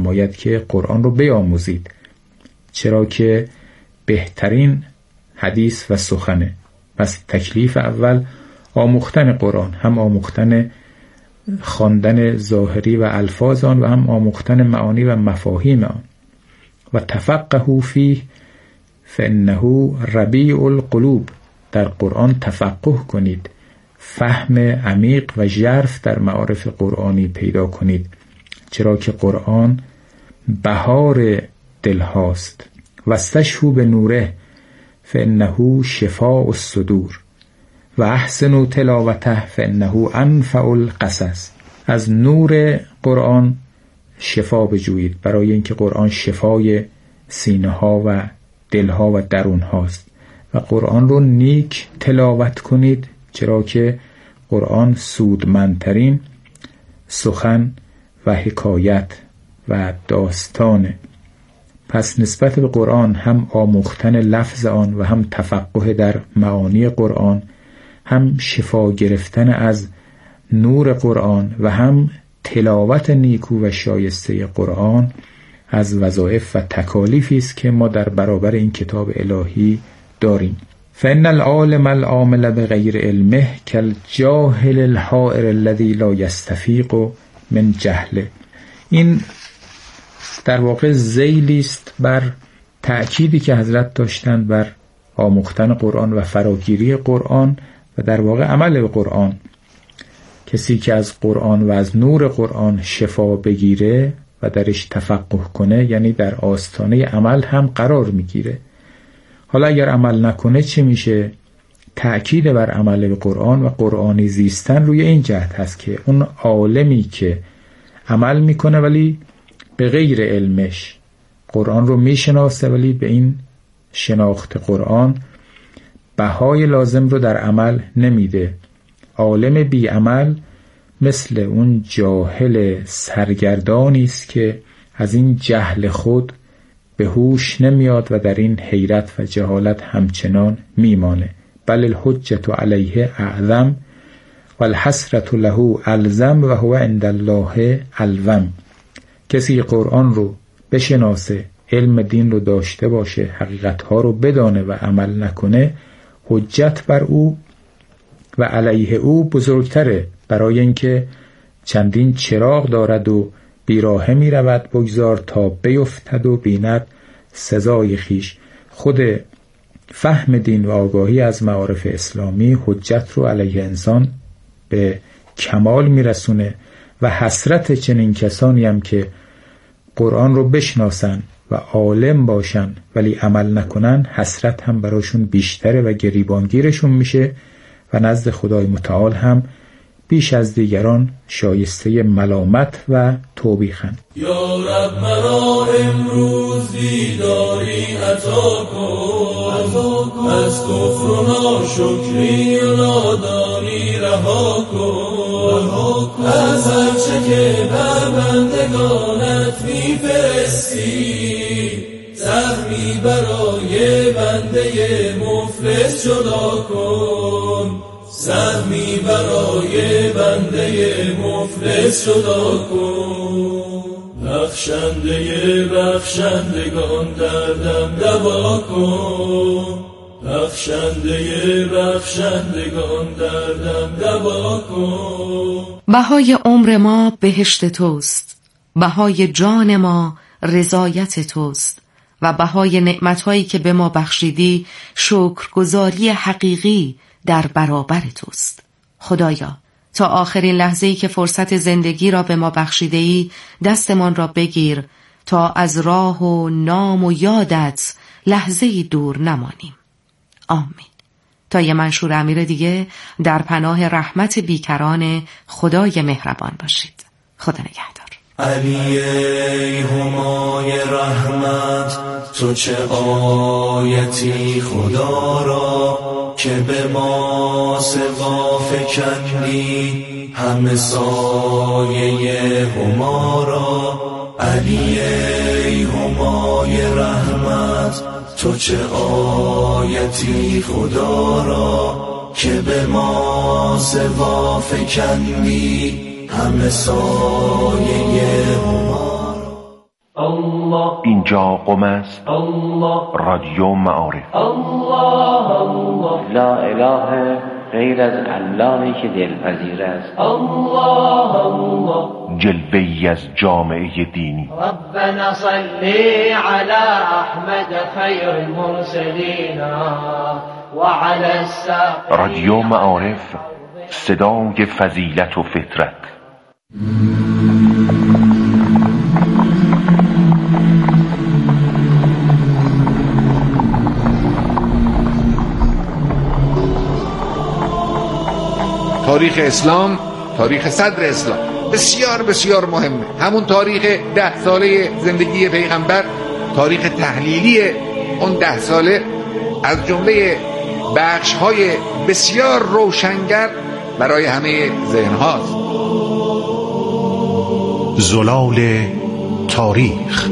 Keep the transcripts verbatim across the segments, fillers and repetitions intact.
می‌فرماید که قرآن رو بیاموزید، چرا که بهترین حدیث و سخنه. پس تکلیف اول آموختن قرآن، هم آموختن خواندن ظاهری و الفاظ آن و هم آموختن معانی و مفاهیم آن. و تفقهوا فیه فانه ربیع القلوب، در قرآن تفقه کنید، فهم عمیق و ژرف در معارف قرآنی پیدا کنید، چرا که قرآن بهار دل هاست. و استشفوا به نوره فانه شفاء الصدور و احسنوا تلاوته فانه انفع القصص. از نور قرآن شفا بجویید، برای اینکه قرآن شفای سینه ها و دل ها و درون هاست. و قرآن رو نیک تلاوت کنید، چرا که قرآن سودمندترین سخن و حکایت و داستانه. پس نسبت به قرآن هم آموختن لفظ آن و هم تفقه در معانی قرآن، هم شفا گرفتن از نور قرآن و هم تلاوت نیکو و شایسته قرآن از وظایف و تکالیفی است که ما در برابر این کتاب الهی داریم. فإن العالم العامل بغیر علمه کالجاهل الحائر الذی لا یستفیق من جهله. این در واقع ذیلی است بر تأکیدی که حضرت داشتند بر آموختن قرآن و فراگیری قرآن و در واقع عمل به قرآن. کسی که از قرآن و از نور قرآن شفا بگیره و درش تفقه کنه، یعنی در آستانه عمل هم قرار میگیره. حالا اگر عمل نکنه چه میشه؟ تأکید بر عمل به قرآن و قرآنی زیستن روی این جهت هست که اون عالمی که عمل میکنه ولی به غیر علمش، قرآن رو میشناسه ولی به این شناخت قرآن بهای لازم رو در عمل نمیده. عالم بی عمل مثل اون جاهل سرگردانی است که از این جهل خود به هوش نمیاد و در این حیرت و جهالت همچنان میمانه. بل الحجة علیه اعظم و الحسرة له الزم و هو عند الله الوم. کسی قرآن رو بشناسه، علم دین رو داشته باشه، حقیقتها رو بدانه و عمل نکنه، حجت بر او و علیه او بزرگتره، برای اینکه چندین چراغ دارد و بیراهه می رود بگذار تا بیفتد و بیند سزای خیش. خود فهم دین و آگاهی از معارف اسلامی حجت رو علیه انسان به کمال می رسونه و حسرت چنین کسانی هم که قرآن رو بشناسن و عالم باشن ولی عمل نکنن، حسرت هم براشون بیشتره و گریبانگیرشون میشه و نزد خدای متعال هم بیش از دیگران شایسته ملامت و توبیخن. یا رب مرا امروز دیداری عطا کن، از کفر و ناشکری و نادانی رها کن، از هرچه که بر بندگانت میفرستی، سهمی برای بنده مفلس جدا کن، سهمی برای بنده مفلس جدا کن. بخشنده بخشندگان دردم دوا کن، بخشنده بخشندگان دردم دوا کن. بهای عمر ما بهشت توست، بهای جان ما رضایت توست و بهای نعمتهایی که به ما بخشیدی شکرگزاری حقیقی در برابر توست. خدایا تا آخرین لحظه‌ای که فرصت زندگی را به ما بخشیده‌ای دستمان را بگیر تا از راه و نام و یادت لحظه‌ای دور نمانیم. آمین. تا یه منشور امیر دیگه در پناه رحمت بیکران خدای مهربان باشید. خدا نگهدار. علی ای همای رحمت، تو چه آیتی خدا را که به ما سوا فکندی همه سایه هما را. علی ای همای رحمت، تو چه آیتی خدا را که به ما سوا فکندی همه سایه هما. اینجا قم است رادیو معارف. لا اله غیر از اللهی که دلپذیر است. جلوه‌ای از جامعه دینی. ربنا صلی علی احمد خیر المرسلین و علی الساقین. رادیو معارف، صدای فضیلت و فطرت. تاریخ اسلام، تاریخ صدر اسلام بسیار بسیار مهمه. همون تاریخ ده ساله زندگی پیغمبر، تاریخ تحلیلی اون ده ساله، از جمله بخش‌های بسیار روشنگر برای همه ذهن هاست. زلال تاریخ.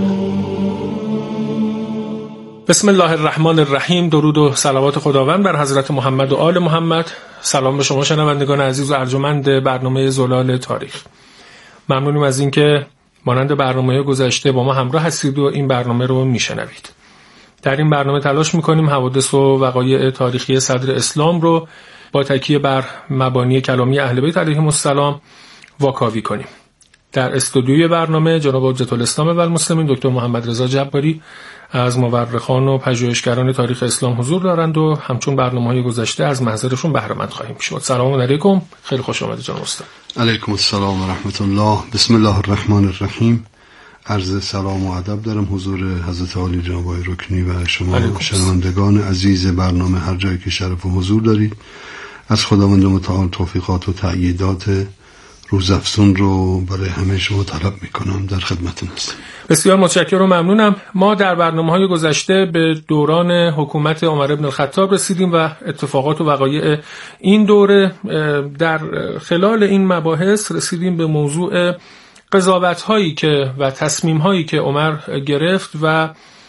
بسم الله الرحمن الرحیم. درود و صلوات خداوند بر حضرت محمد و آل محمد. سلام به شما شنوندگان عزیز و ارجمند برنامه زلال تاریخ. ممنونیم از اینکه مانند برنامه گذشته با ما همراه هستید و این برنامه رو میشنوید. در این برنامه تلاش میکنیم حوادث و وقایع تاریخی صدر اسلام رو با تکیه بر مبانی کلامی اهل بیت علیهم السلام واکاوی کنیم. در استودیوی برنامه جناب حجت الاسلام و المسلمین دکتر محمد رضا جباری از مورخان و پژوهشگران تاریخ اسلام حضور دارند و همچون برنامه‌های گذشته از محضرشون بهره مند خواهیم شد. سلام علیکم، خیلی خوش آمدید جناب استاد. علیکم السلام و رحمت الله. بسم الله الرحمن الرحیم. عرض سلام و ادب دارم حضور حضرت عالی جناب رکنی و شما شنوندگان عزیز برنامه هر جایی که شرف و حضور دارید. از خداوند متعال توفیقات و تأییدات روزافزون رو برای همه شما طلب میکنم. در خدمتتون هستم. بسیار متشکرم و ممنونم. ما در برنامه‌های گذشته به دوران حکومت عمر بن الخطاب رسیدیم و اتفاقات و وقایع این دوره. در خلال این مباحث رسیدیم به موضوع قضاوت‌هایی که و تصمیم‌هایی که عمر گرفت و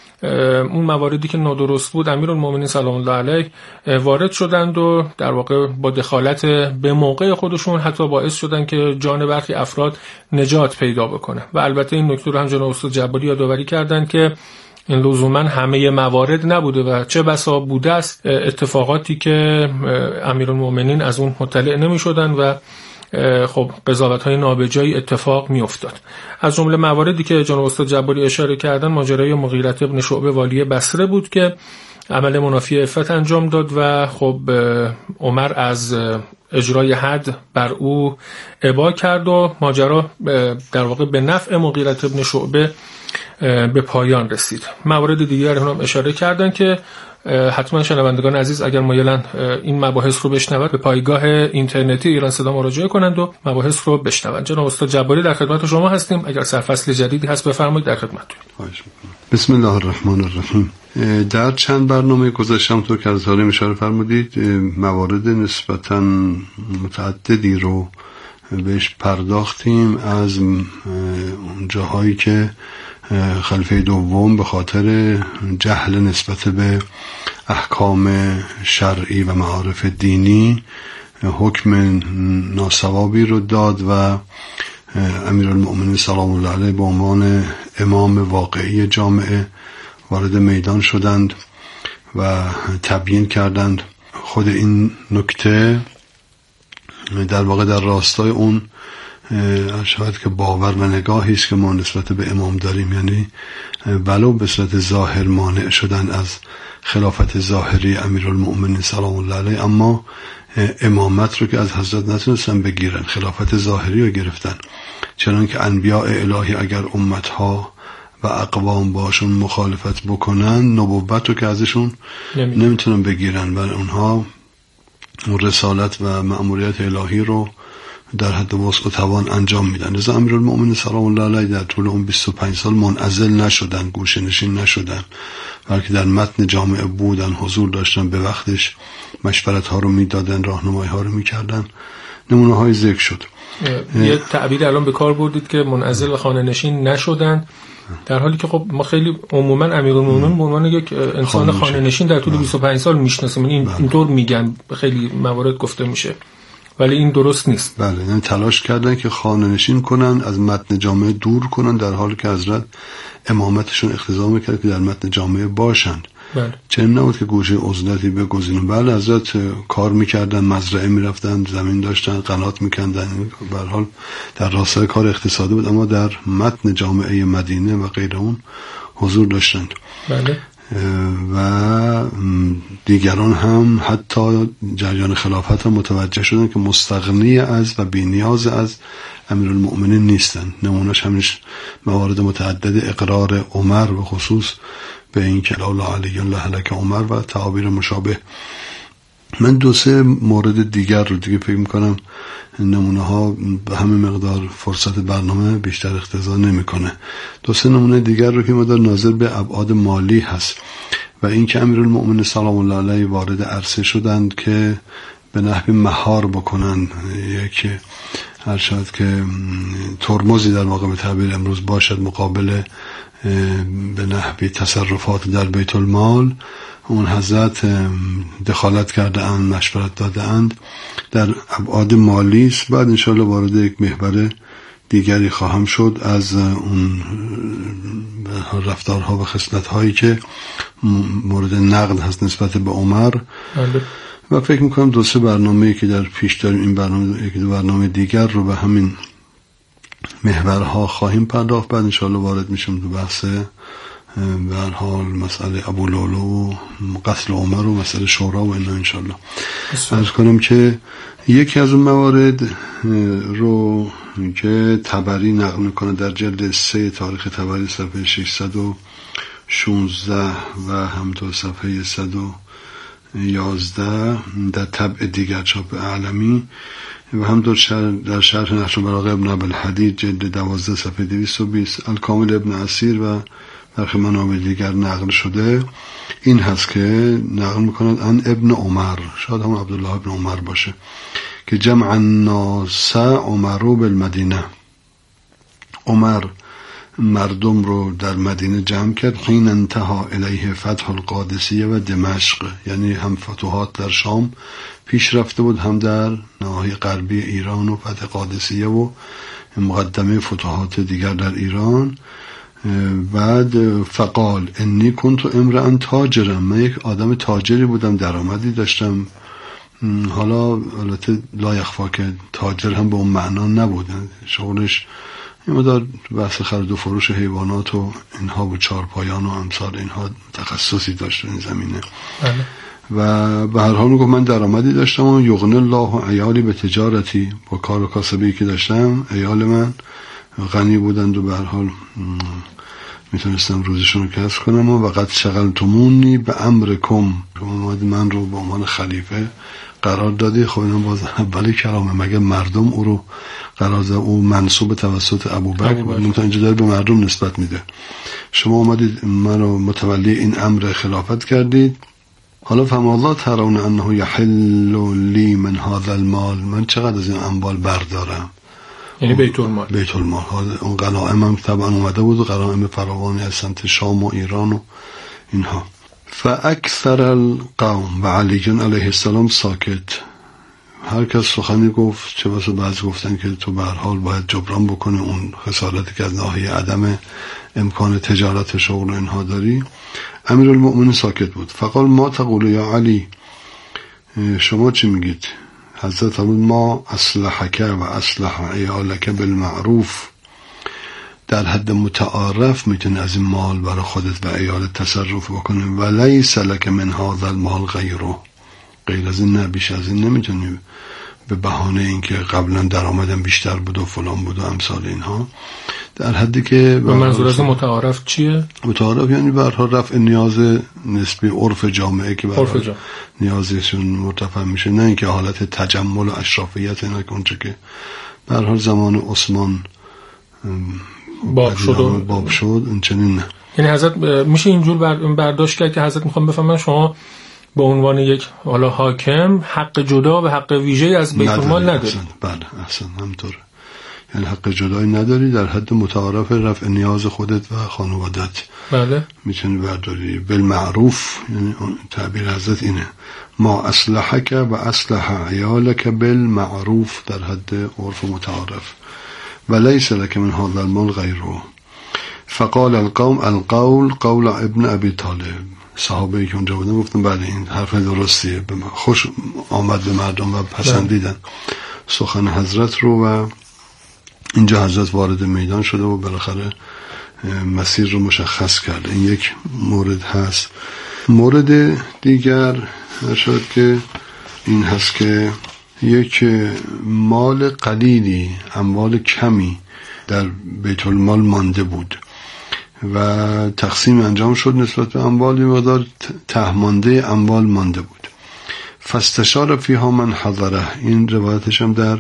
اون مواردی که نادرست بود امیرالمومنین سلام الله علیه وارد شدند و در واقع با دخالت به موقع خودشون حتی باعث شدن که جان برخی افراد نجات پیدا بکنه. و البته این نکته رو هم جناب استاد جباری یادآوری کردن که این لزوما همه موارد نبوده و چه بسا بوده است اتفاقاتی که امیرالمومنین از اون مطلع نمی‌شدن و خب قضاوت‌های نابجایی اتفاق می‌افتاد. از جمله مواردی که جناب استاد جباری اشاره کردن ماجرای مغیرة ابن شعبه والی بصره بود که عمل منافی عفت انجام داد و خب عمر از اجرای حد بر او ابا کرد و ماجرا در واقع به نفع مغیرة ابن شعبه به پایان رسید. موارد دیگر هم اشاره کردن که حتما شنوندگان عزیز اگر مایلن این مباحث رو بشنوند به پایگاه اینترنتی ایران صدا مراجعه کنند و مباحث رو بشنوند. جناب استاد جباری در خدمت شما هستیم. اگر سرفصل جدیدی هست بفرمایید، در خدمتتون. بسم الله الرحمن الرحیم. در چند برنامه گذاشتم تو که از حالی اشاره فرمودید موارد نسبتاً متعددی رو بهش پرداختیم از اون جاهایی که خلیفه دوم به خاطر جهل نسبت به احکام شرعی و معارف دینی حکم ناصوابی رو داد و امیرالمومنین سلام الله علیه به عنوان امام واقعی جامعه وارد میدان شدند و تبیین کردند. خود این نکته در واقع در راستای اون شاید که باور و نگاهی است که ما نسبت به امام داریم، یعنی ولو به صورت ظاهر مانع شدن از خلافت ظاهری امیرالمومنین سلام الله علیه، اما امامت رو که از حضرت نتونستن بگیرن، خلافت ظاهری رو گرفتن. چنان که انبیاء الهی اگر امتها و اقوام باشون مخالفت بکنن نبوت رو که ازشون نمیتونن بگیرن و اونها رسالت و مأموریت الهی رو در حد وسع و توان انجام میدن. لذا امیرالمومنین سلام الله علیه در طول اون بیست و پنج سال منعزل نشدن، گوشه نشین نشدن، بلکه در متن جامعه بودن، حضور داشتن، به وقتش مشورت ها رو میدادن، راهنمایی ها رو میکردن. نمونه های ذکر شد. یه تعبیر الان به کار بردید که منعزل و خانه نشین نشدن، در حالی که خب ما خیلی عموما امیرالمومنین به عنوان یک انسان خانه نشین در طول بیست و پنج سال میشناسیم. این اینطور میگن، خیلی موارد گفته میشه. ولی این درست نیست. بله، یعنی تلاش کردن که خانه نشین کنن، از متن جامعه دور کنن، در حالی که حضرت امامتشون اقتضا میکرد که در متن جامعه باشن. بله. چنین نبود که گوشه عزلتی بگزینن. بله، حضرت کار میکردن، مزرعه میرفتن، زمین داشتن، قنات میکندن، به هر حال در راستای کار اقتصادی بود، اما در متن جامعه مدینه و غیر اون حضور داشتند. بله. و دیگران هم حتی جریان خلافت هم متوجه شدن که مستغنی از و بی‌نیاز از امیرالمؤمنین نیستن. نمونهش همینش موارد متعدد اقرار عمر و خصوص به این که لا علی الله لک عمر و تعابیر مشابه. من دو سه مورد دیگر رو دیگه فکر میکنم نمونه ها به همین مقدار فرصت برنامه بیشتر اقتضا نمیکنه. دو سه نمونه دیگر رو که مدار ناظر به ابعاد مالی هست و این که امیرالمؤمنین سلام الله علیه وارد عرصه شدند که به نحوی مهار بکنن، یک هر شاید که ترمزی در واقع به تعبیر امروز باشد مقابل به نحوی تصرفات در بیت المال، اون حضرت دخالت کرده اند، مشورت داده اند در ابعاد مالی است. بعد انشاءالله وارد یک محور دیگری خواهم شد از اون رفتارها و خصلت‌هایی که مورد نقد هست نسبت به عمر. و فکر میکنم دو سه برنامه‌ای که در پیش داریم، این برنامه یک دو برنامه دیگر رو به همین محورها خواهیم پرداخت. بعد انشاءالله وارد میشم تو بحث به هر حال مسئله ابو لولو و قتل عمر و مسئله شورا و اینا انشاءالله. عرض کنم که یکی از اون موارد رو که طبری نقل میکنه در جلد سه تاریخ طبری صفحه ششصد و شانزده و همطور صفحه صد و یازده در طبع دیگر چاپ اعلمی و هم در شرح نقش البلاغه ابن ابوالحدید جلد دوازده صفحه دویست و بیست الکامل ابن اسیر و برخی منابع دیگر نقل شده. این هست که نقل میکنند ان ابن عمر، شاید هم عبدالله ابن عمر باشه، که جمع الناس عمرو بالمدینه، عمر مردم رو در مدینه جمع کرد حین انتها الیه فتح القادسیه و دمشق، یعنی هم فتوحات در شام پیش رفته بود، هم در نواحی غربی ایران و فتح قادسیه و مقدمه فتوحات دیگر در ایران. بعد فقال انی کنت امرأ تاجرا، من یک آدم تاجری بودم، درآمدی داشتم. حالا البته لا یخفا که تاجر هم به اون معنا نبود، شغلش این مدار بحث خرید و فروش حیوانات و اینها و چارپایان و امثال اینها تخصصی داشت این زمینه. بله. و به هر حال میگم من درآمدی داشتم و یغنی الله عیالی به تجارتی، با کار و کاسبی که داشتم عیال من غنی بودند و به هر حال میتونستم روزشون رو کسب کنم. و وقت شغلتمونی به امرکم، شما من رو به عنوان خلیفه قرار دادی. خب اینا باز اولی کلامه، مگه مردم او رو قرار داد، او منصوب توسط ابوبکر بود، منتها اینجا داره به مردم نسبت میده. شما اومدید من رو متولی این امر خلافت کردید. حالا فهم الله ترون انه یحل لی من هذا المال، من چقدر از این اموال بردارم، یعنی بیت المال. بیت المال اون غنایم هم طبعا اومده بود و غنایم فراوانی از سمت شام و ایران و اینها. فاکثر القوم و علی علیه السلام ساکت، هر کس سخنی گفت، چه بسا بعضی گفتن که تو به هر حال باید جبران بکنه اون خسارتی که از ناحیه عدم امکان تجارت شغل و اینها داری. امیرالمؤمنین ساکت بود. فقال ما تقول یا علی، شما چی میگید؟ حضرت فرمود ما اصلحک و اصلح عیالک بالمعروف، در حد متعارف میتونی از این مال برای خودت و عیالت تصرف بکنی، و لیس لک من هذا المال غیره، غیر از این نه، بیش از این نمیتونی به بهانه اینکه قبلا درآمدم بیشتر بود و فلان بود و امثال اینها. در حدی که و منظور از متعارف چیه؟ متعارف یعنی به هر حال رفع نیاز نسبی عرف جامعه که به هر حال نیازشون مرتفع میشه، نه اینکه حالت تجمل و اشرافیت اینا که اونچه که به هر حال زمان عثمان باب شد و باب شد این چنین نه. یعنی حضرت میشه اینجور برداشت کرد که حضرت میخوام بفهمن شما به عنوان یک حالا حاکم حق جدا و حق ویژه از بیت المال ندارید. بله احسن همینطوره. یعنی حق جدایی نداری، در حد متعارف رفع نیاز خودت و خانوادت بله میتونی برداری. بالمعروف، یعنی تعبیر حضرت اینه ما اصلحک و اصلح عیالک بالمعروف، در حد عرف متعارف. و لیس لک من هذا المال غیره. فقال القوم القول قول ابن ابی طالب. صحابه‌ای که اونجا بودن گفتن بله این حرف درستیه، خوش آمد به مردم و پسندیدن سخن حضرت رو. و اینجا حضرت وارد میدان شده و بالاخره مسیر رو مشخص کرده. این یک مورد هست. مورد دیگر شد که این هست که یک مال قلیلی، اموال کمی در بیت المال مانده بود و تقسیم انجام شد نسبت به اموال، مقدار تهمانده اموال مانده بود. فاستشار فیها من حضره. این روایتش هم در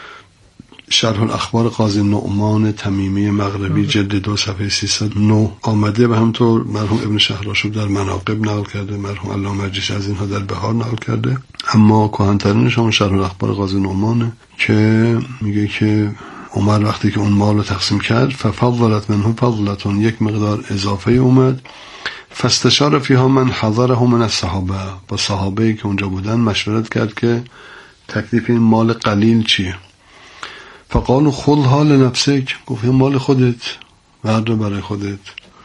شرح الاخبار قاضی نعمان تمیمی مغربی جلد دو صفحه سیصد و نه آمده و همطور مرحوم ابن شهرآشوب در مناقب نقل کرده، مرحوم علامه مرجیش از اینها در بهار نقل کرده. اما کهن‌ترینش هم شرح الاخبار قاضی نعمانه که میگه که عمر وقتی که اون مال رو تقسیم کرد ففضلت منه فضلتون، یک مقدار اضافه اومد. فاستشار فیها من حضره من الصحابه. با صحابه‌ای که اونجا بودن مشورت کرد که تکلیف این مال قلیل چیه. فقالوا خذها لنفسك. گفت مال خودت، بردار برای خودت.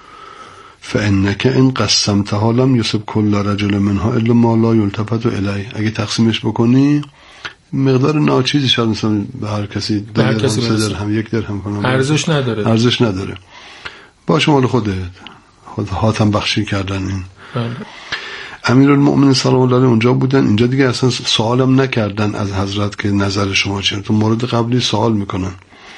فانك ان قسمتها لم يصب كل رجل منها الا ما لا يلتفت اليه. اگه تقسیمش بکنی مقدار ناچیزی شاید مثلا به هر کسی در درهم درهم یک درهم کنم ارزش نداره ارزش نداره باشه مال خودت. خود هاتم بخشی کردن. این بله. امیرالمؤمنین سلام الله علیه اونجا بودن. اینجا دیگه اصلا سوالم نکردن از حضرت که نظر شما چیه. تو مورد قبلی سوال میکنن.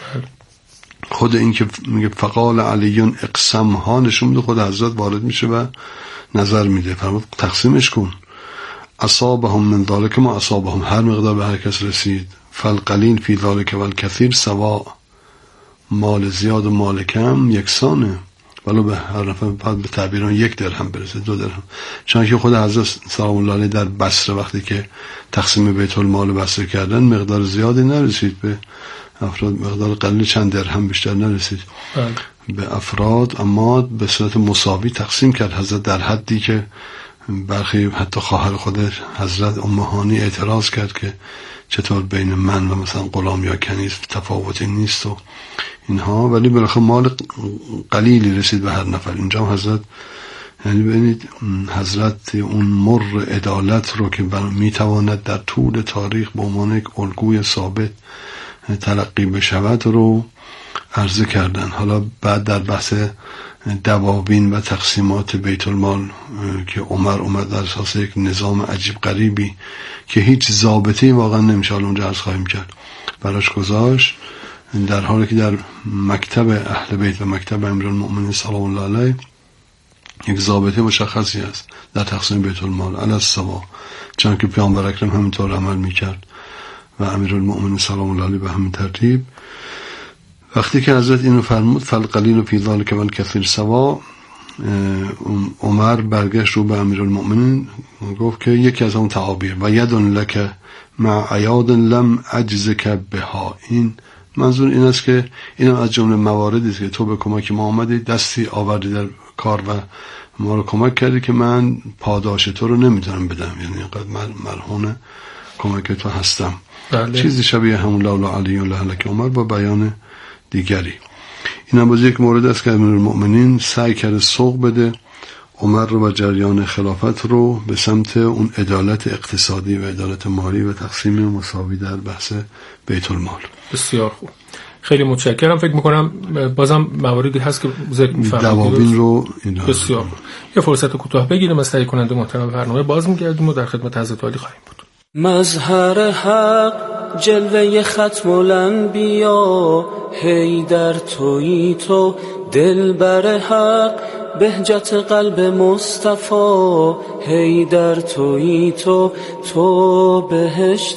خود این که میگه فقال علیون اقسم ها نشون میده خود حضرت وارد میشه و نظر میده. فرمود تقسیمش کن. اصابهم من ذلك ما اصابهم. هر مقدار به هر کس رسید. فالقلیل فی ذلك والکثیر سواء. مال زیاد و مال کم یکسانه، ولو به هر نفر به تعبیران یک درهم برسه، دو درهم. چون که خود حضرت سلام الله علیه در بصره وقتی که تقسیم بیت المال بصره کردن مقدار زیادی نرسید به افراد، مقدار قلیل چند درهم بیشتر نرسید به افراد، اما به صورت مساوی تقسیم کرد حضرت، در حدی که برخی حتی خواهر خودش حضرت ام هانی اعتراض کرد که چطور بین من و مثلا غلام یا کنیز تفاوتی نیست و اینها، ولی بالاخره مال قلیلی رسید به هر نفر. اینجا هم حضرت، یعنی ببینید حضرت اون مر عدالت رو که میتواند در طول تاریخ به عنوان یک الگوی ثابت تلقی بشود رو عرضه کردن. حالا بعد در بحث دواوین و تقسیمات بیت المال که عمر اومد در اساس یک نظام عجیب غریبی که هیچ ضابطه‌ای واقعا نمیشه اونجا عرض خواهیم کرد براش گذاشت، در حالی که در مکتب اهل بیت و مکتب امیرالمؤمنین سلام الله علیه یک ضابطه مشخصی است در تقسیم بیت المال علی السوا، چون که پیامبر اکرم همینطور عمل میکرد و امیرالمؤمنین سلام الله علیه به همین ترتیب. وقتی که حضرت اینو فرمود فالقلیل فی ذلک والکثیر سوا، عمر برگشت رو به امیرالمؤمنین گفت که یکی از اون تعابیر و یدن لک مع عیاد لم اجزک بها، این منظور این است که این از جمله مواردی است که تو به کمک ما آمدی، دستی آوردی در کار و ما رو کمک کردی که من پاداش تو رو نمیتونم بدم، یعنی اینقدر مرهون کمک تو هستم. بله. چیزی شبیه همون لولا علی و لهلک عمر با بیان دیگری. این هم باز یک مورد است که امیرالمؤمنین سعی کرده سوق بده عمر رو و جریان خلافت رو به سمت اون عدالت اقتصادی و عدالت مالی و تقسیم مساوی در بحث بیت المال. بسیار خوب، خیلی متشکرم. فکر میکنم بازم مواردی هست که ذکر می‌فرمایید دواوین رو اینا. بسیار یه فرصت کوتاه بگیریم از تهیه کننده محترم برنامه، باز میگردیم و در خدمت حضرت عالی خواهیم بود. مظهر حق جلوه ختم الانبیا، حیدر تویی تو دلبر حق، بهجت قلب مصطفی، حیدر تویی تو تو بهشت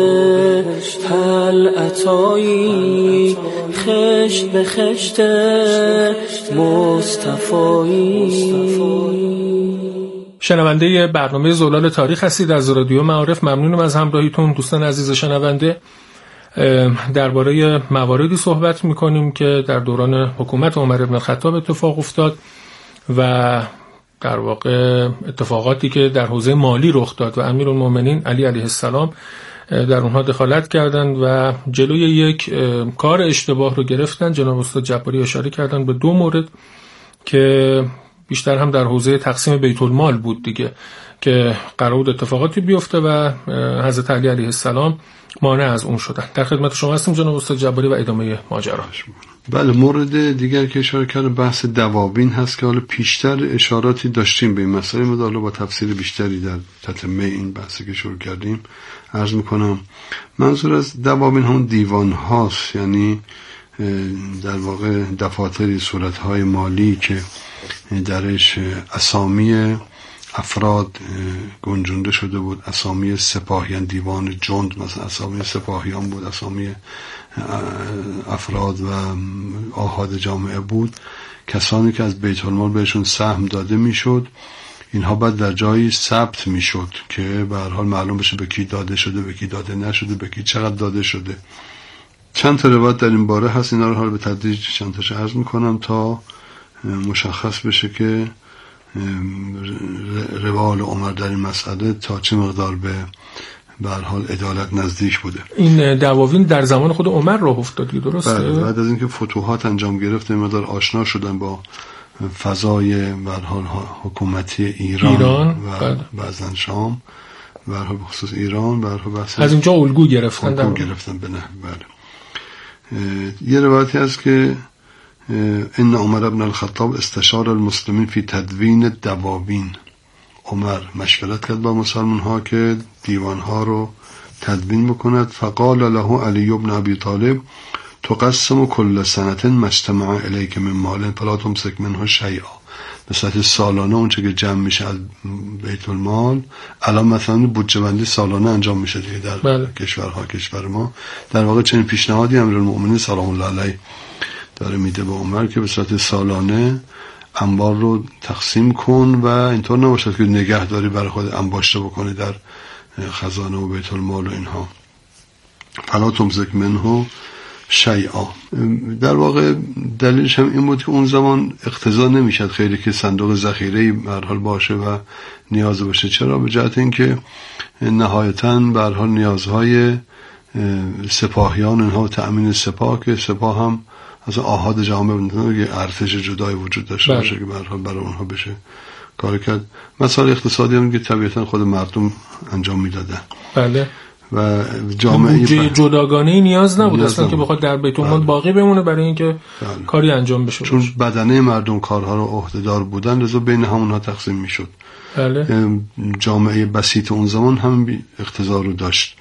طلعتایی، خشت به خشت مصطفایی. شنونده برنامه زلال تاریخ هستید از رادیو معارف. ممنونم از همراهیتون دوستان عزیز شنونده. درباره مواردی صحبت میکنیم که در دوران حکومت عمر بن الخطاب اتفاق افتاد و در واقع اتفاقاتی که در حوزه مالی رخ داد و امیرالمومنین علی علیه السلام در اونها دخالت کردند و جلوی یک کار اشتباه رو گرفتن. جناب استاد جباری اشاره کردن به دو مورد که بیشتر هم در حوزه تقسیم بیت المال بود دیگه، که قرار بود اتفاقاتی بیفته و حضرت علی علیه السلام مانع از اون شدن. در خدمت شما هستیم جناب استاد جباری و ادامه ماجرا. بله، مورد دیگر که اشاره کردم بحث دواوین هست که حالا پیشتر اشاراتی داشتیم به این مسئله، ما حالا با تفسیر بیشتری در تتمه این بحثی که شروع کردیم عرض میکنم. منظور از دواوین همون دیوان هاست، یعنی در واقع دفاتری صورتهای مالی که درش اسامی افراد گنجونده شده بود، اسامی سپاهیان، دیوان جند مثلا اسامی سپاهیان بود، اسامی افراد و آحاد جامعه بود، کسانی که از بیت المال بهشون سهم داده میشد، اینها بعد در جایی ثبت میشد که به هر حال معلوم بشه به کی داده شده، به کی داده نشده، به کی چقدر داده شده. چند تا روایت در این باره هست، اینا رو حالا به تدریج چند تاشو عرض میکنم تا مشخص بشه که روال عمر در این مسئله تا چه مقدار به به هر حال عدالت نزدیک بوده. این دواوین در زمان خود عمر راه افتاد، درسته؟ بله، بعد از اینکه فتوحات انجام گرفت مقدار آشنا شدن با فضای به هر حال حکومتی ایران, ایران و بعضن شام، به هر حال بخصوص ایران، به هر حال بحث از اینجا الگو گرفتن الگو گرفتن به نحو. بله، یه روایتی هست که ان عمر بن الخطاب استشار المسلمین فی تدوین دواوین. عمر مشورت کرد با مسلمان ها که دیوان ها رو تدوین بکند. فقال له علی بن ابی طالب تقسم كل سنه ما اجتمع الیک من مال فلا تمسک منه شیئا. به صورت سالانه اونچه که جمع میشه از بیت المال، الان مثلا بودجه بندی سالانه انجام میشه دیگه در بله. کشورها، کشور ما در واقع چنین پیشنهادی امیرالمومنین سلام الله علیه داره میده به عمر که به صورت سالانه انبار رو تقسیم کن و اینطور نباشد که نگهداری برای خود انباشته بکنه در خزانه و بیت المال و اینها. فلا تمسک منه شیئا. در واقع دلیلش هم این بود که اون زمان اقتضا نمیشد خیلی که صندوق ذخیره‌ای به هر حال باشه و نیاز باشه. چرا؟ به جهت اینکه نهایتاً به هر حال نیازهای سپاهیان اینها و تأمین سپاه، که سپاه هم از آحاد جامعه بودن یه ارتش جدای وجود داشته بله. باشه که به هر حال برای اونها بشه کار کرد. مسائل اقتصادی هم که طبیعتاً خود مردم انجام میدادن. بله. و جامعه جداگانه‌ای نیاز نبود اصلا که بخواد در بیت المال باقی بمونه برای اینکه بله. کاری انجام بشه. چون بدنه مردم کارها رو عهده‌دار بودن، لذا بین همونها تقسیم میشد. بله. جامعه بسیط اون زمان هم اقتضا رو داشت.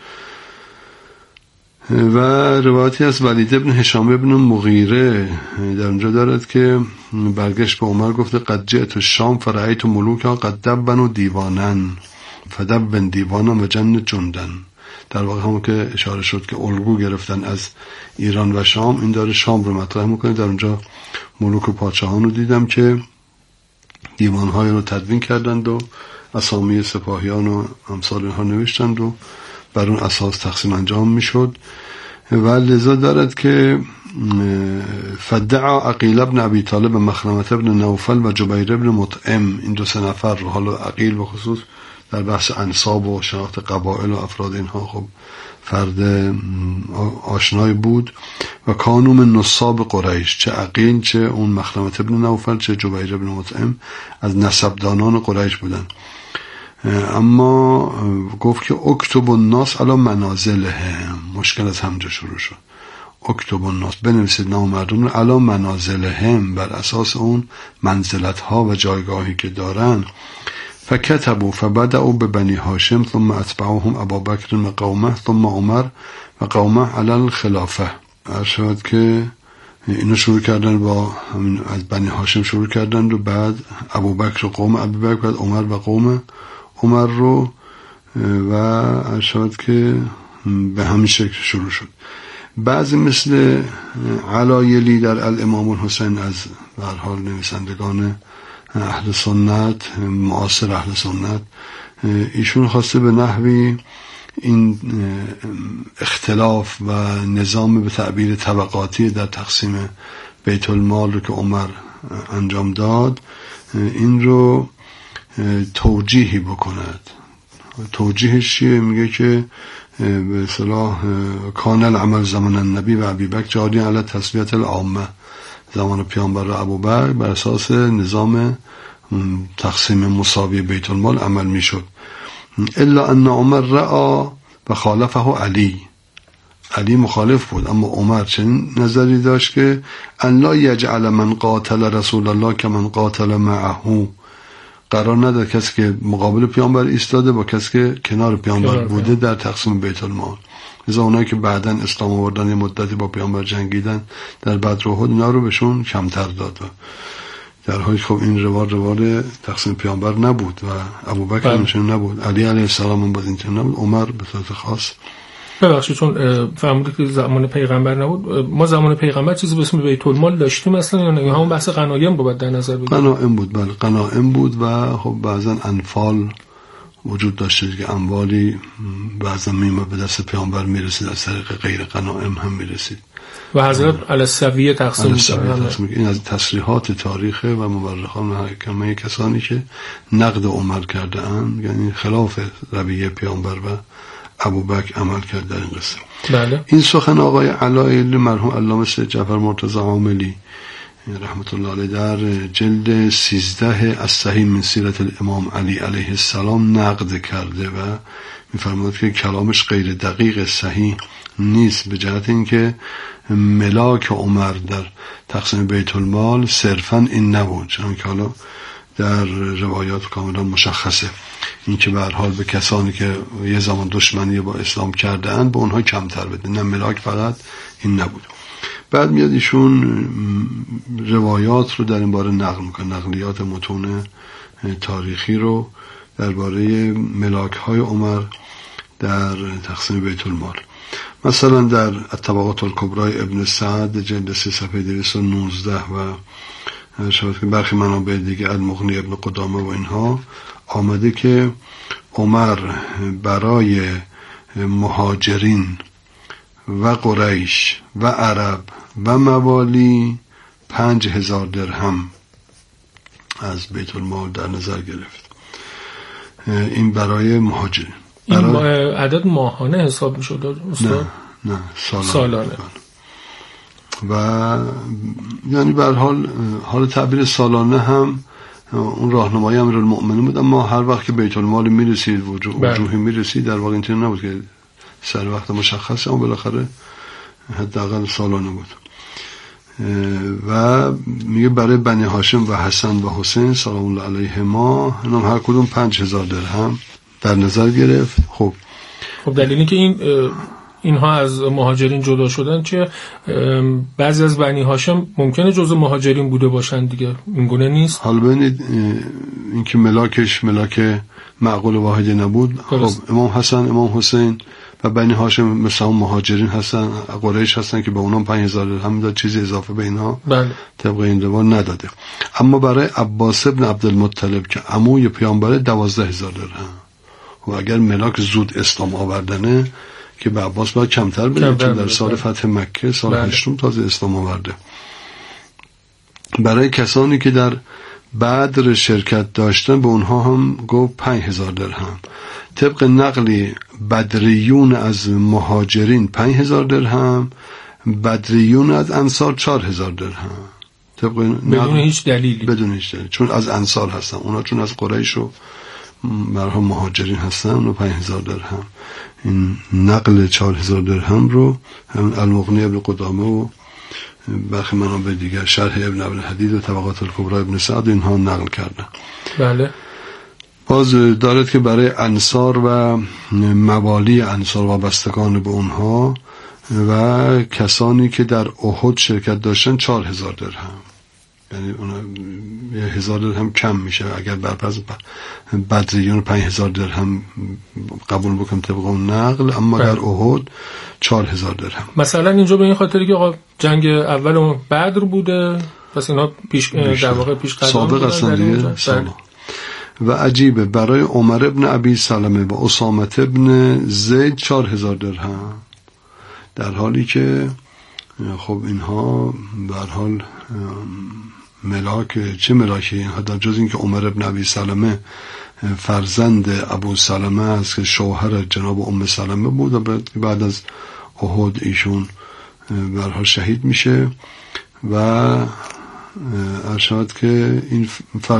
و روایتی از ولید ابن هشام ابن مغیره در اونجا دارد که برگشت به عمر گفته قد جئت الشام فرأیت ملوکا قد دبنوا دیوانا فدبن دیوانا و جن جندن. در واقع همون که اشاره شد که الگو گرفتن از ایران و شام، این داره شام رو مطرح میکنه. در اونجا ملوک و پادشاهان رو دیدم که دیوانهای رو تدوین کردند و اسامی سپاهیان و امثال اینها نوشتند و بر اون اساس تقسیم انجام میشد. و لذا دارد که فدعا عقیل ابن ابی طالب و مخرمه ابن نوفل و جبیر ابن مطعم، این دو سه نفر رو، حالا عقیل به خصوص در بحث انساب و شناخت قبایل و افراد اینها خب فرد آشنای بود. و کانو من نصاب قریش، چه عقیل چه اون مخرمه ابن نوفل چه جبیر ابن مطعم از نسبدانان قریش بودن. اما گفت که اکتب الناس علی منازلهم، مشکل از همجا شروع شد. اکتب الناس، بنویسید نام مردم رو علی منازلهم، بر اساس اون منزلت ها و جایگاهی که دارن. فکتبوا فبدأوا ببنی هاشم ثم اتبعوهم ابوبکر و قومه ثم عمر و قومه علی الخلافه. ارشاد که اینو شروع کردن با همین از بنی هاشم شروع کردن و بعد ابوبکر و قوم ابوبکر، بعد عمر و قوم عمر رو، و ارشاد که به همین شکل شروع شد. بعضی مثل علایلی در الامام الحسین از به هر حال نویسندگان اهل سنت، معاصر اهل سنت، ایشون خواسته به نحوی این اختلاف و نظام به تعبیر طبقاتی در تقسیم بیت المال رو که عمر انجام داد این رو توجیهی بکند. توجیهش چیه؟ میگه که به اصطلاح کان العمل زمان النبی و ابوبکر جاری علی تسویه العامه، زمان پیامبر و ابوبکر بر اساس نظام تقسیم مساوی بیت المال عمل میشد. الا ان عمر رأى و خالفه علی، علی مخالف بود اما عمر چنین نظری داشت که ان لا یجعل من قاتل رسول الله که من قاتل معه، قرار نداد کسی که مقابل پیامبر ایستاده با کسی که کنار پیامبر بوده در تقسیم بیت المال. لذا اونایی که بعداً اسلام آوردن یه مدتی با پیامبر جنگیدن در بدر و احد اینا رو بهشون کمتر داد و در حالی خب این روال روال تقسیم پیامبر نبود و ابوبکر همچنین نبود، علی علیه السلام هم باز اینطور نبود، عمر به صورت خاص. ببخشید چون فهمیدید که زمان پیغمبر نبود، ما زمان پیغمبر چیزی به اسم بیت المال داشتیم اصلا یا نه؟ همون بحث غنایم رو باید در نظر بگیریم. غنایم بود، بله غنایم بود و خب بعضا انفال وجود داشته که اموالی بعضا میمه به دست پیامبر میرسید از طریق غیر غنایم هم میرسید و حضرت علی السویه تقسیم تقسیم. این از تصریحات تاریخه و مورخان و حکمه کسانی که نقد عمر کرده اند، یعنی خلاف رویه پیامبر و ابوبکر عمل کرد در این قصه. بله. این سخن آقای علایل مرحوم علامه سید جعفر مرتضی عاملی رحمت الله علیه در جلد سیزده از صحیح من سیرت الامام علی علیه السلام نقد کرده و می‌فرماید که کلامش غیر دقیق صحیح نیست، به جهت اینکه ملاک عمر در تقسیم بیت المال صرفاً این نبود، چون که حالا در روایات کاملا مشخصه این که به هر حال به کسانی که یه زمان دشمنی با اسلام کرده اند به اونها کمتر بده، نه ملاک فقط این نبود. بعد میاد ایشون روایات رو در این باره نقل میکنه، نقلیات متون تاریخی رو درباره ملاک های عمر در تقسیم بیت المال. مثلا در الطبقات الکبری ابن سعد جلد سه صفحه دویست و نوزده و شاید که برخی منابع دیگه المغنی ابن قدامه و اینها آمده که عمر برای مهاجرین و قریش و عرب و موالی پنج هزار درهم از بیت المال در نظر گرفت. این برای مهاجرین. برای این عدد ماهانه حساب می شد استاد؟ نه نه سالانه, سالانه. و یعنی به هر حال حال تعبیر سالانه هم اون راهنمای امیرالمؤمنین بود، اما هر وقت که بیت المال میرسید وجوهی میرسید در واقع اینطور نبود که سر وقت مشخص، اما بالاخره حداقل سالانه بود. و میگه برای بنی هاشم و حسن و حسین سلام الله علیهما هم هر کدوم پنج هزار درهم در نظر گرفت. خب خب دلیلی که این اینها از مهاجرین جدا شدن چه؟ بعضی از بنی هاشم ممکنه جزء مهاجرین بوده باشن دیگه، این گونه نیست. حالا ببینید این که ملاکش ملاک معقول واحدی نبود. خب امام حسن، امام حسین و بنی هاشم مثلا مهاجرین هستن، قریش هستن که به اونها پنج هزار درهم داد، چیزی اضافه به اینها بله. طبق این روال نداده. اما برای عباس ابن عبدالمطلب که عموی پیامبر دوازده هزار درهم، و اگر ملاک زود اسلام آوردنه که به عباس باید کمتر بده، چون در سال فتح مکه سال بله. هشتم تازه اسلام آورده. برای کسانی که در بدر شرکت داشتن به اونها هم گفت پنج هزار درهم. طبق نقلی بدریون از مهاجرین پنج هزار درهم، بدریون از انصار چهار هزار درهم. طبق بدون هیچ دلیلی. بدون هیچ دلیل، چون از انصار هستن اونا، چون از قریش و مرهم مهاجرین هستن اونو پنج هزار درهم. این نقل چهار هزار درهم رو همین المغنی ابن قدامه و برخی منابع دیگر شرح ابن ابن حدید و طبقات الکبری ابن سعد اینها نقل کردن. بله. باز دارد که برای انصار و موالی انصار وابستگان به اونها و کسانی که در احد شرکت داشتن چهار هزار درهم، یعنی اونا یه هزار درهم کم میشه اگر برپس بدریون پنج هزار درهم قبول بکنم طبق اون نقل، اما بله. در احد چهار هزار درهم. مثلا اینجا به این خاطری که آقا جنگ اول بدر بوده پس اینا پیش در واقع پیش قدم سابق هستن دیگه. و عجیبه برای عمر ابن ابی سلمه و اسامه ابن زید چهار هزار درهم، در حالی که خب اینها به هر حال ملاک، چه ملاکی اینها، در جز این که عمر ابن ابی سلمه فرزند ابو سلمه است که شوهر جناب ام سلمه بود و بعد از احد ایشون به هر حال شهید میشه و ارشاد که این